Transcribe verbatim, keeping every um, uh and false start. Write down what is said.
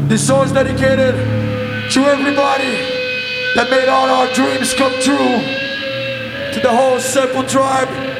This song's dedicated to everybody that made all our dreams come true. To the whole Simple Tribe.